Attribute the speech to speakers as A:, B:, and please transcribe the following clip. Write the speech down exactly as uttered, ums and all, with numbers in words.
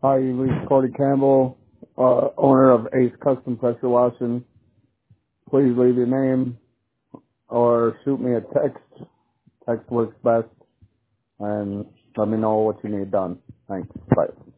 A: Hi, you reached Cordy Campbell, uh, owner of Ace Custom Pressure Washing. Please leave your name or shoot me a text. Text works best, and let me know what you need done. Thanks. Bye.